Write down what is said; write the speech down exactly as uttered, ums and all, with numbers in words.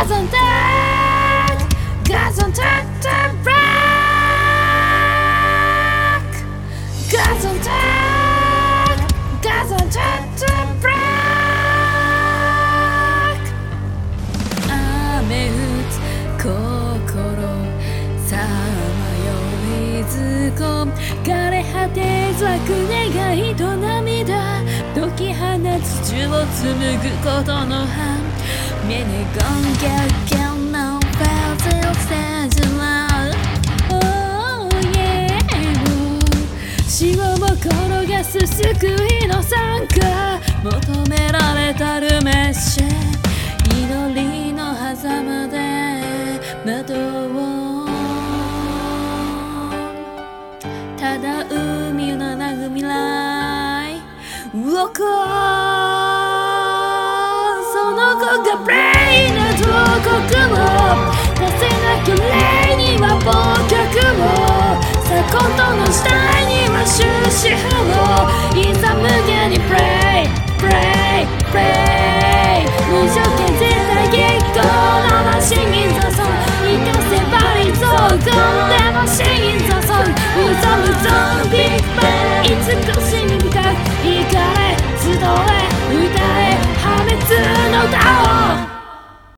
Guys on deck, guys on deck, deck break. Guys on deck, guys on deck, deck break. 雨打つ心さまよいずこ枯れ果てざく願いと涙解き放つ血を紡ぐことの葉 Many gone get get no fail stage love Oh yeah 死をも転がす救いの参加求められたるメッシュ祈りの狭間で窓をただ海の流未来動こうその子がブレインの彫刻を出せなきゃ霊には忘却をさことの死体には終止符をいざ無限にプレイプレイプレイ無条件絶対結構なら真銀座ソン生かせば理想ゴンでも真銀座ソン無造無造